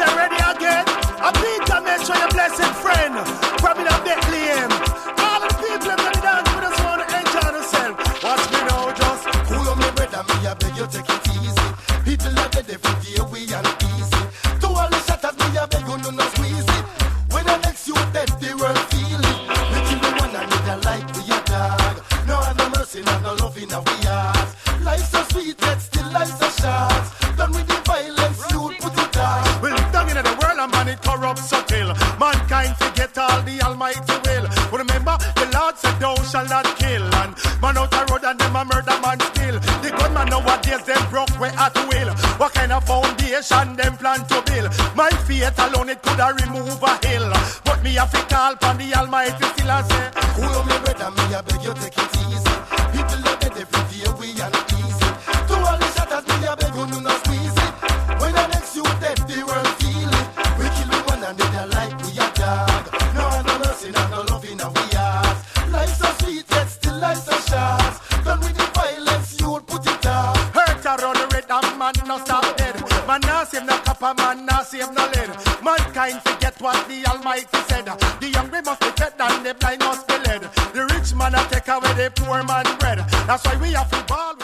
say ready again. A Peter, make sure your blessed friend. Probably not Bethlehem. All of the people that are down with us want to enjoy themselves. Watch me now, just cool on me, brother. Me, I beg you, take it easy. People are dead every day, we and easy. To all the shatters, me, I beg you, no squeeze it. When the next you dead, the world feel it. We kill the one another like we a dog. No other mercy, no love in our hearts. Life's so sweet, yet still life's so short. Done with the violence, you put it down. we live down in the world and man it corrupts so till mankind forget all the Almighty will. But remember, the Lord said thou shalt not kill. And man out the road and them a murder man still. The gunman nowadays them broke way at will. What kind of foundation them plan to build? My faith alone it could have remove a hill. But me have to call upon the Almighty still and say, cool on me, brother, me, I beg you, take it easy. People are dead every day, we and easy. To all the shatters, me, I beg you, no squeeze it. When the next you dead, the world feel it. We kill the one another like we a dog. No other mercy, no love in our hearts. Life's so sweet, yet still life's so short. Done with the violence, you will put it down. hurt around the red and man no stop dead. Man nah save no copper, man nah save no lead. Mankind forget what the Almighty said. The hungry must be fed and the blind must be led. The rich man a take away the poor man bread. That's why we have to ball.